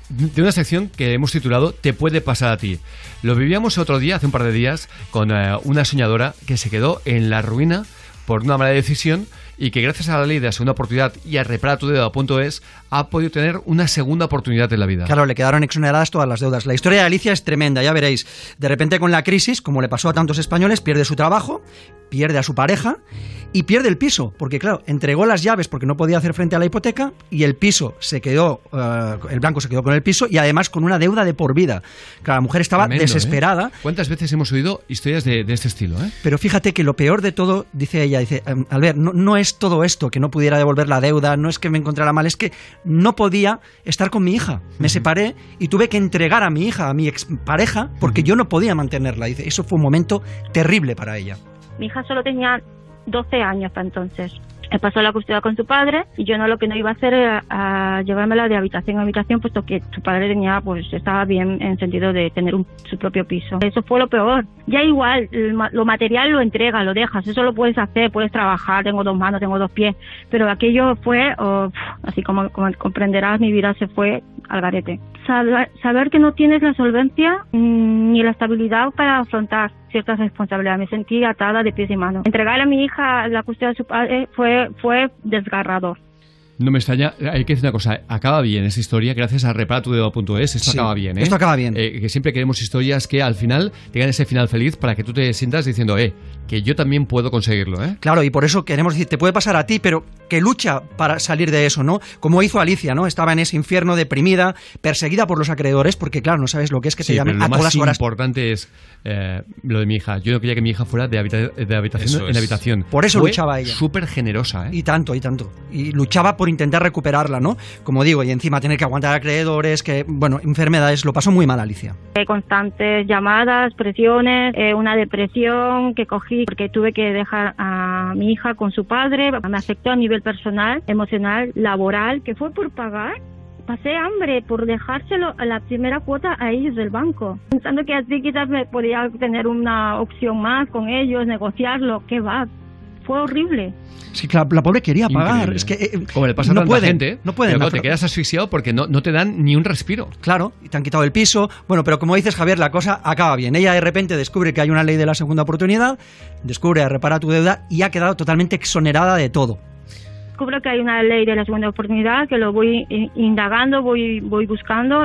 de una sección que hemos titulado Te puede pasar a ti. Lo vivíamos otro día, hace un par de días, con una soñadora que se quedó en la ruina por una mala decisión y que gracias a la ley de la segunda oportunidad y a reparatudeuda.es ha podido tener una segunda oportunidad en la vida. Claro, le quedaron exoneradas todas las deudas. La historia de Alicia es tremenda, ya veréis. De repente con la crisis, como le pasó a tantos españoles, pierde su trabajo, pierde a su pareja y pierde el piso, porque claro, entregó las llaves porque no podía hacer frente a la hipoteca y el piso se quedó, el banco se quedó con el piso y además con una deuda de por vida. Claro, la mujer estaba tremendo, desesperada. ¿Cuántas veces hemos oído historias de este estilo? Pero fíjate que lo peor de todo, dice ella, Albert, no es todo esto, que no pudiera devolver la deuda, no es que me encontrara mal, es que no podía estar con mi hija. Me separé y tuve que entregar a mi hija, a mi expareja, porque yo no podía mantenerla. Dice, eso fue un momento terrible para ella. Mi hija solo tenía 12 años para entonces. Pasó la custodia con su padre y yo lo que no iba a hacer era a llevármela de habitación a habitación, puesto que su padre estaba bien en sentido de tener su propio piso. Eso fue lo peor. Ya igual, lo material lo entregas, lo dejas, eso lo puedes hacer, puedes trabajar, tengo 2 manos, tengo 2 pies, pero aquello fue, así como comprenderás, mi vida se fue al garete. Saber que no tienes la solvencia ni la estabilidad para afrontar ciertas responsabilidades. Me sentí atada de pies y manos. Entregar a mi hija la custodia de su padre fue desgarrador. No me extraña, hay que decir una cosa, acaba bien esta historia, gracias a reparatudeuda.es, esto acaba bien, Esto acaba bien. Que siempre queremos historias que al final tengan ese final feliz para que tú te sientas diciendo, que yo también puedo conseguirlo, Claro, y por eso queremos decir, te puede pasar a ti, pero que lucha para salir de eso, ¿no? Como hizo Alicia, ¿no? Estaba en ese infierno, deprimida, perseguida por los acreedores, porque claro, no sabes lo que es que te llamen a todas horas. Lo más importante es lo de mi hija. Yo no quería que mi hija fuera de habitación en habitación. Por eso luchaba ella. Súper generosa, Y tanto. Y luchaba por intentar recuperarla, ¿no? Como digo, y encima tener que aguantar acreedores, enfermedades, lo pasó muy mal Alicia. Constantes llamadas, presiones, una depresión que cogí porque tuve que dejar a mi hija con su padre. Me afectó a nivel personal, emocional, laboral, que fue por pagar. Pasé hambre por dejárselo a la primera cuota a ellos del banco, pensando que así quizás me podía tener una opción más con ellos, negociarlo. ¿Qué va? Fue horrible. Sí, claro, la pobre quería pagar. Es que, como le pasa a tanta gente, no pueden. Pero te quedas asfixiado porque no te dan ni un respiro. Claro, y te han quitado el piso. Bueno, pero como dices, Javier, la cosa acaba bien. Ella de repente descubre que hay una ley de la segunda oportunidad, descubre a Repara tu Deuda y ha quedado totalmente exonerada de todo. Descubro que hay una ley de la segunda oportunidad, que lo voy indagando, voy buscando,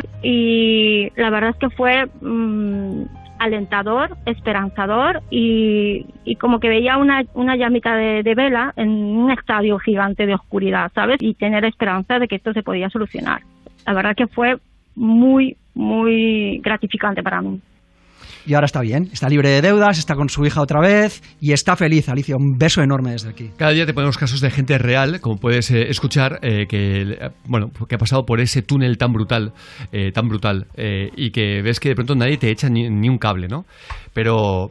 y la verdad es que fue alentador, esperanzador, y como que veía una llamita de vela en un estadio gigante de oscuridad, ¿sabes? Y tener esperanza de que esto se podía solucionar. La verdad que fue muy, muy gratificante para mí. Y ahora está bien, está libre de deudas, está con su hija otra vez y está feliz. Alicia, un beso enorme desde aquí. Cada día te ponemos casos de gente real, como puedes escuchar, que ha pasado por ese túnel tan brutal, y que ves que de pronto nadie te echa ni un cable, ¿no? Pero...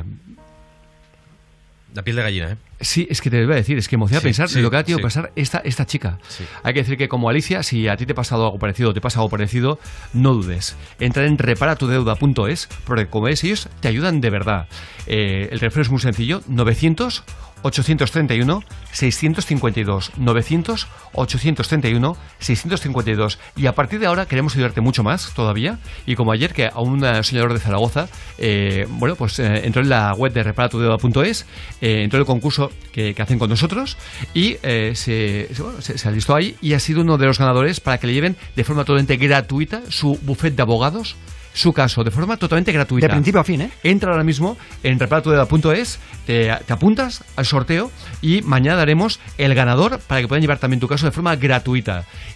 la piel de gallina, Sí, es que te iba a decir, es que emociona pensar lo que ha tenido que pasar esta chica. Sí. Hay que decir que como Alicia, si a ti te pasa algo parecido o te pasa algo parecido, no dudes. Entra en reparatudeuda.es, porque como ves, ellos te ayudan de verdad. El teléfono es muy sencillo, 900-831-652, 900-831-652. Y a partir de ahora queremos ayudarte mucho más todavía. Y como ayer, que a un soñador de Zaragoza, entró en la web de reparatudeuda.es, entró en el concurso que hacen con nosotros y se alistó ahí y ha sido uno de los ganadores para que le lleven de forma totalmente gratuita su bufete de abogados, su caso, de forma totalmente gratuita. De principio a fin, Entra ahora mismo en reparatudeuda.es, te apuntas al sorteo y mañana daremos el ganador para que puedan llevar también tu caso de forma gratuita.